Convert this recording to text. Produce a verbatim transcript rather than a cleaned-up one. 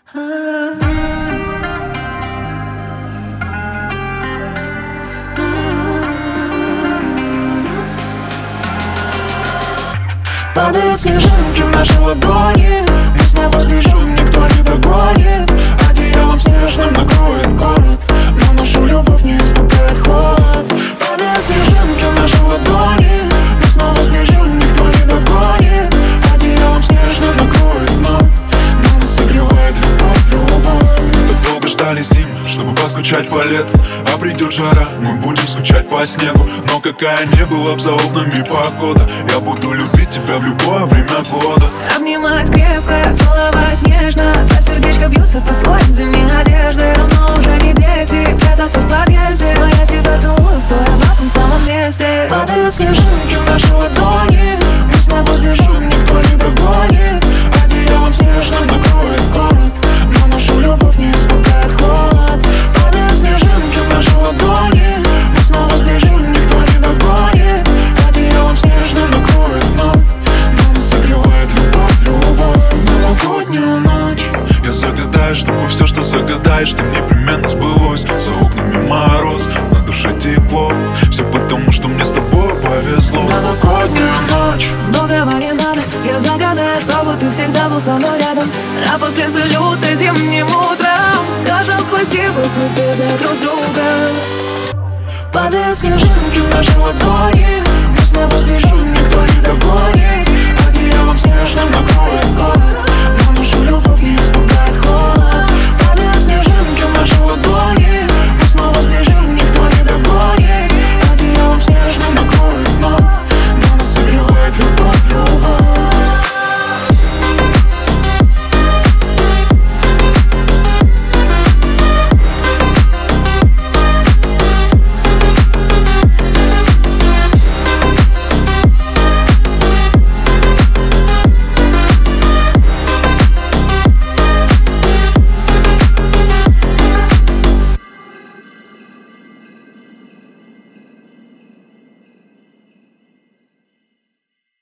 Падают снежинки в наши ладони, мы снова сбежим, никто не догонит. Одеялом снежным накроет город, но нашу любовь не испугает холод. Падают снежинки в наши ладони, мы снова сбежим, никто не догонит. Одеялом снежным накроет вновь, но нас согревает любовь, любовь. Так долго ждали зимы, чтобы поскучать по лету, а придет жара, мы будем скучать по снегу. Но какая не была б за окнами погода, я буду любить тебя в любое время года. Обнимать крепко, целовать нежно, два сердечка бьются под слоем зимней одежды. Давно уже не дети, прятаться в подъезде, но я тебя целую, стоя на том самом месте. Падают снежинки в наши ладони, мы снова сбежим, никто не догонит. Одеялом снежным накроет город, но нашу любовь не испугает холод. Падают снежинки в наши ладони, мы снова сбежим, никто не догонит. Одеялом снежным накроет вновь, но нас согревает любовь, любовь. В новогоднюю ночь я загадаю, чтобы все, что загадаешь, ты непременно сбылось. За окнами мороз, на душе тепло, все потому, что мне с тобой повезло. В новогоднюю ночь многого не надо, я загадаю, чтобы ты всегда был со мной рядом. А после салюта зимним утром скажем спасибо судьбе за друг друга. Падают снежинки в наши ладони, мы снова сбежим, никто не догонит. Одеялом снежным накроет город,